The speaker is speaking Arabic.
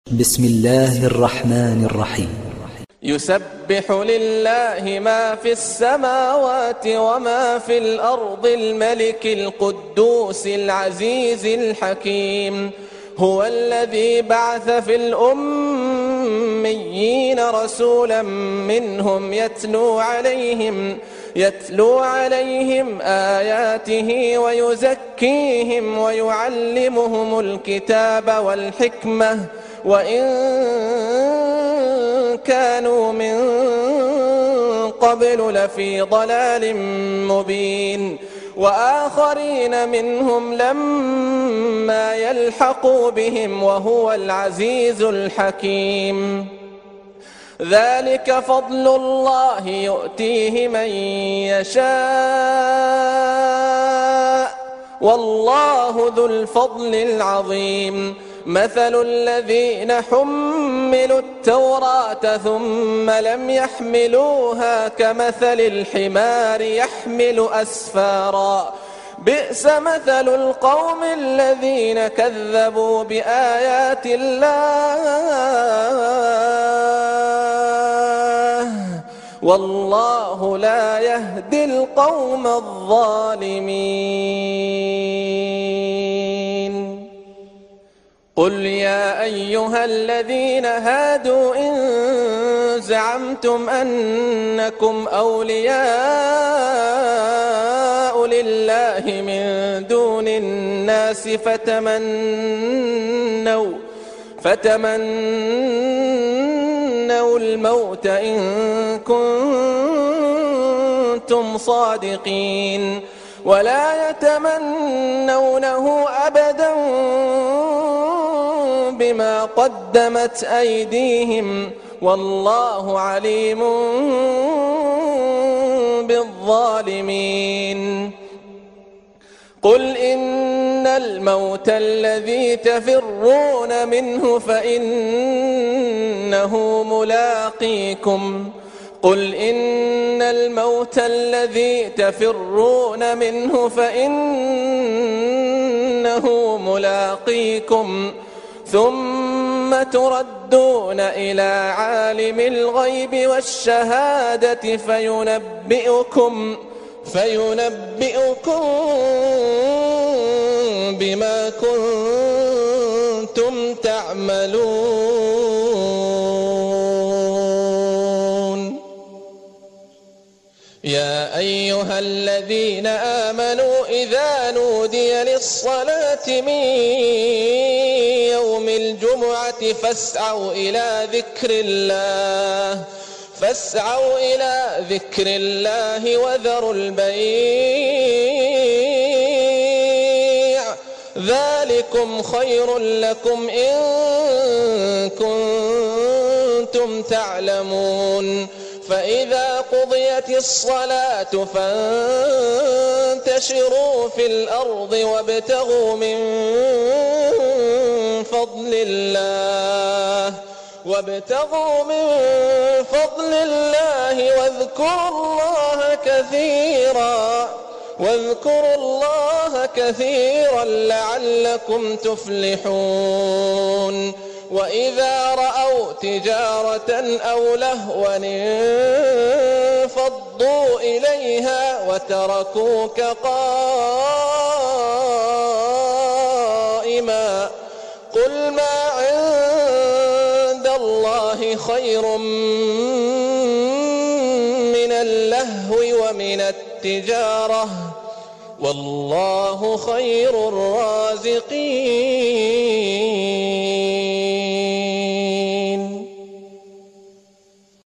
بسم الله الرحمن الرحيم. يسبح لله ما في السماوات وما في الأرض الملك القدوس العزيز الحكيم. هو الذي بعث في الأميين رسولا منهم يتلو عليهم آياته ويزكيهم ويعلمهم الكتاب والحكمة وإن كانوا من قبل لفي ضلال مبين وآخرين منهم لما يلحقوا بهم وهو العزيز الحكيم. ذلك فضل الله يؤتيه من يشاء والله ذو الفضل العظيم. مثل الذين حملوا التوراة ثم لم يحملوها كمثل الحمار يحمل أسفارا بئس مثل القوم الذين كذبوا بآيات الله والله لا يهدي القوم الظالمين. قل يا أيها الذين هادوا إن زعمتم أنكم أولياء لله من دون الناس فتمنوا الموت إن كنتم صادقين ولا يتمنونه أبدا بما قدمت أيديهم والله عليم بالظالمين. قل إن الموت الذي تفرون منه فإنه ملاقيكم ثم تردون إلى عالم الغيب والشهادة فينبئكم بما كنتم تعملون. يا أيها الذين آمنوا إذا نودي للصلاة من يوم الجمعة فاسعوا إلى ذكر الله وذروا البيع ذلكم خير لكم إن كنتم تعلمون. فإذا قضيت الصلاة فانتشروا في الأرض وابتغوا من فضل الله واذكروا الله كثيرا لعلكم تفلحون. وإذا رأوا تجارة أو لهوا انفضوا إليها وتركوك قائما قل ما عند الله خير من اللهو ومن التجارة والله خير الرازقين.